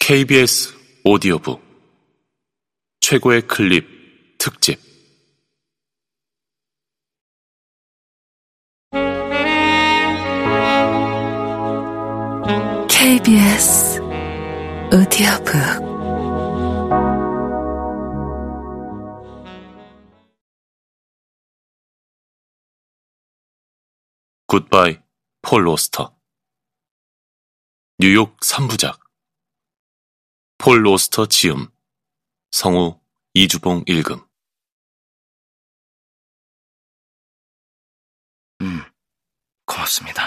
KBS 오디오북 최고의 클립 특집 KBS 오디오북 굿바이 폴 오스터 뉴욕 3부작 폴 오스터 지음 성우 이주봉 읽음 고맙습니다.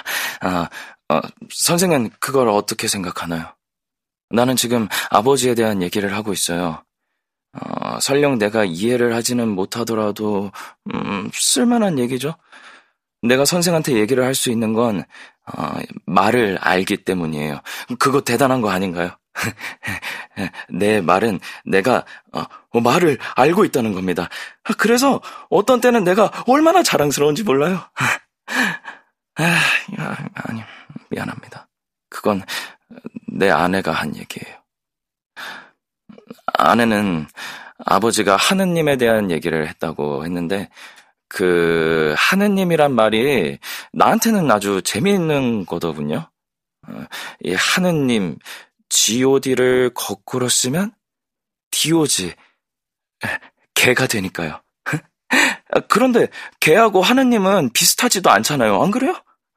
선생은 그걸 어떻게 생각하나요? 나는 지금 아버지에 대한 얘기를 하고 있어요. 설령 내가 이해를 하지는 못하더라도 쓸만한 얘기죠. 내가 선생한테 얘기를 할 수 있는 건 말을 알기 때문이에요. 그거 대단한 거 아닌가요? 내 말은 내가 말을 알고 있다는 겁니다. 그래서 어떤 때는 내가 얼마나 자랑스러운지 몰라요. 아니, 미안합니다. 그건 내 아내가 한 얘기예요. 아내는 아버지가 하느님에 대한 얘기를 했다고 했는데 그 하느님이란 말이 나한테는 아주 재미있는 거더군요. 이 하느님 god를 거꾸로 쓰면 DOG 개가 되니까요. 그런데 개하고 하느님은 비슷하지도 않잖아요. 안 그래요?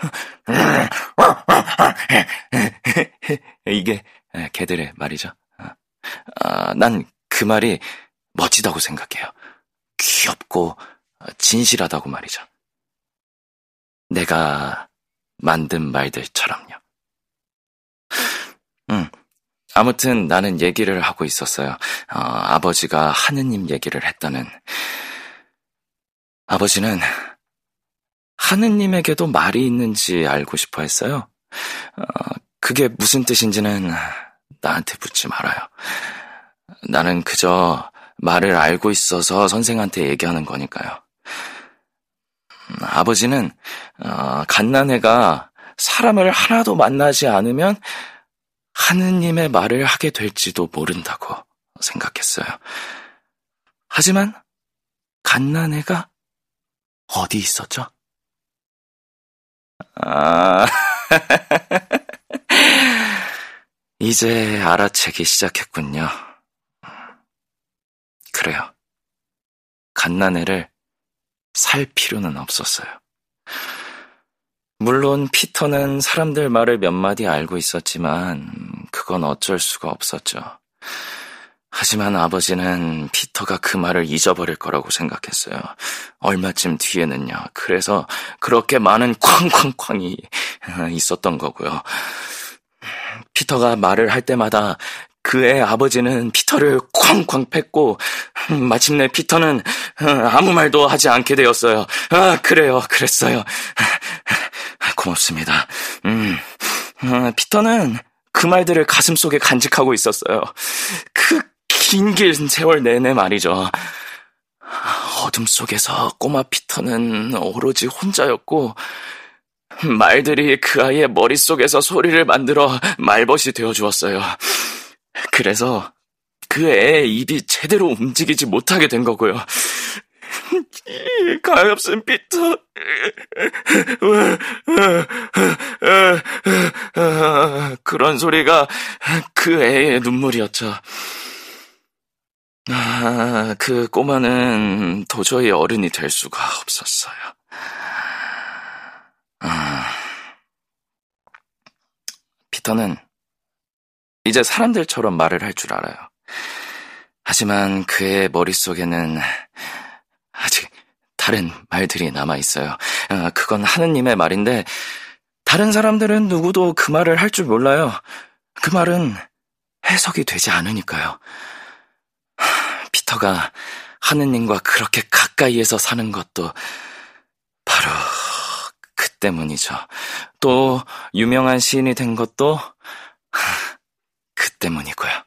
이게 개들의 말이죠. 난 그 말이 멋지다고 생각해요. 귀엽고 진실하다고 말이죠. 내가 만든 말들처럼요. 아무튼 나는 얘기를 하고 있었어요. 아버지가 하느님 얘기를 했다는. 아버지는 하느님에게도 말이 있는지 알고 싶어 했어요. 그게 무슨 뜻인지는 나한테 묻지 말아요. 나는 그저 말을 알고 있어서 선생한테 얘기하는 거니까요. 아버지는 갓난애가 사람을 하나도 만나지 않으면 하느님의 말을 하게 될지도 모른다고 생각했어요. 하지만 갓난애가 어디 있었죠? 이제 알아채기 시작했군요. 그래요. 갓난애를 살 필요는 없었어요. 물론 피터는 사람들 말을 몇 마디 알고 있었지만 그건 어쩔 수가 없었죠. 하지만 아버지는 피터가 그 말을 잊어버릴 거라고 생각했어요. 얼마쯤 뒤에는요. 그래서 그렇게 많은 쾅쾅쾅이 있었던 거고요. 피터가 말을 할 때마다 그의 아버지는 피터를 쾅쾅 팼고 마침내 피터는 아무 말도 하지 않게 되었어요. 그래요. 그랬어요. 고맙습니다. 피터는 그 말들을 가슴속에 간직하고 있었어요. 그 긴 세월 내내 말이죠. 어둠 속에서 꼬마 피터는 오로지 혼자였고 말들이 그 아이의 머릿속에서 소리를 만들어 말벗이 되어주었어요. 그래서 그 애의 입이 제대로 움직이지 못하게 된 거고요. 가엾은 피터. 그런 소리가 그 애의 눈물이었죠. 그 꼬마는 도저히 어른이 될 수가 없었어요. 피터는 이제 사람들처럼 말을 할 줄 알아요. 하지만 그의 머릿속에는 아직 다른 말들이 남아있어요. 그건 하느님의 말인데 다른 사람들은 누구도 그 말을 할 줄 몰라요. 그 말은 해석이 되지 않으니까요. 피터가 하느님과 그렇게 가까이에서 사는 것도 바로 그 때문이죠. 또 유명한 시인이 된 것도 그 때문이고요.